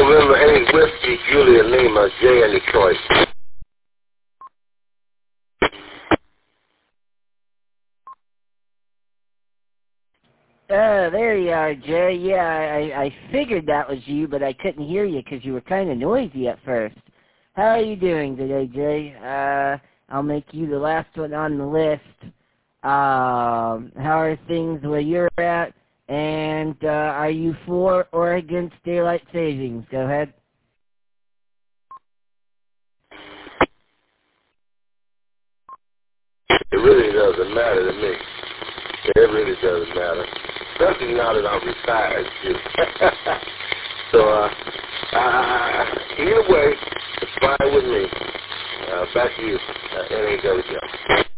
November 8, Whiskey, Julia Lima, J in Detroit. There you are, Jay. Yeah, I figured that was you, but I couldn't hear you because you were kind of noisy at first. How are you doing today, Jay? I'll make you the last one on the list. How are things where you're at? And are you for or against daylight savings? Go ahead. It really doesn't matter to me. It really doesn't matter. Especially now that I'm retired, too. So, either way, it's fine with me. Back to you, NAW.